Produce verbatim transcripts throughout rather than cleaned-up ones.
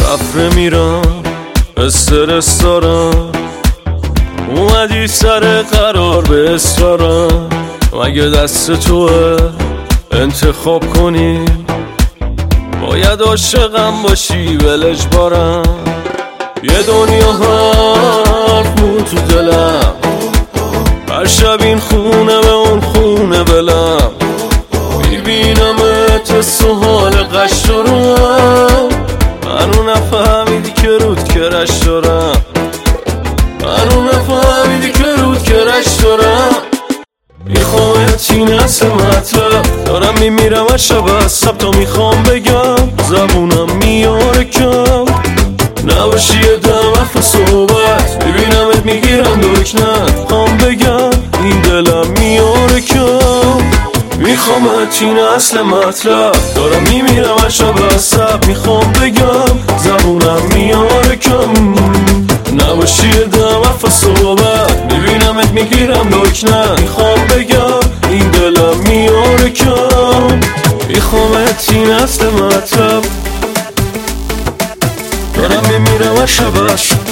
رفره میرم استرس دارم، اومدی سر قرار به اصرارم. مگه دست توه انتخاب کنی؟ باید عاشقم باشی ولش بارم. یه دنیا حرف مون تو دلم، هر شب این خونه به اون خونه بلم. میبینمت سوال قش دارم، منو نفهمیدی که رود کرش دارم. منو نفهمیدی که رود کرش دارم. میخوامت این اصل مطلب، دارم میمیرم هر شب از سب تا میخوام بگم، زبونم میاره کم. نباشی یه دم حرف صحبت، ببینمت میگیرم دکنت. خوام بگم این دلم میاره کم. میخوامت این اصل مطلب، دارم میمیرم هر شب از سب. میخوام بگم زبونم میاره کم. نباشی یه دم حرف صحبت، ببینمت میگیرم دکنت. میخوام بگم این دلم میاره کم. میخوامت این اصل مطلب، دارم میمیرم هر شب از سب.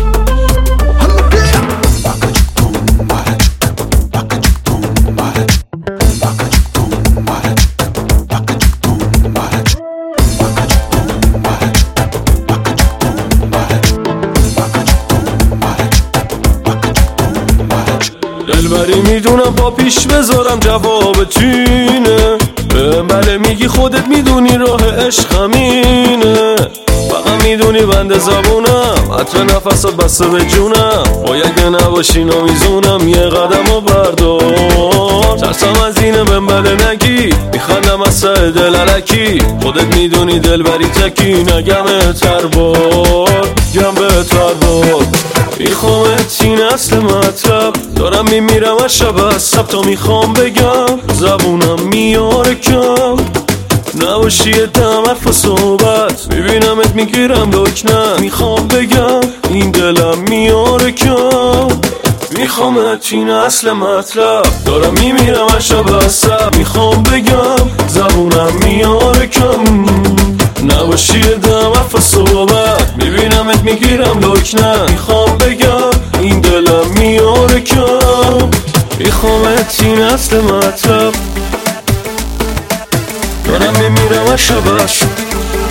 دلبری میدونم با پیش بذارم جواب تینه. بله میگی خودت میدونی راه عشق همینه. فقط میدونی بنده زبونم، عطر نفسات بسته به جونم. باید که نباشی نمیزونم، یه قدم و بردار. ترسم از اینه بله نگی، میخندم از سر دل علکی. خودت میدونی دلبری تکی، نگم تربار گم به تربار. میخوامت این اصل مطلب، دارم میمیرم هر شب از سب تا میخوام بگم، زبونم میاره کم. نباشی یه دم حرف صحبت، ببینمت میگیرم دکنت. میخوام بگم این دلم میاره کم. میخوامت این اصل مطلب، دارم میمیرم هر شب از سب. میخوام بگم زبونم میاره کم. نباشی یه دم حرف صحبت، ببینمت میگیرم دکنت. میخوام بگم این دلم میاره کم. میخوامت این اصل مطلب، دارم میمیرم هر شب از سب.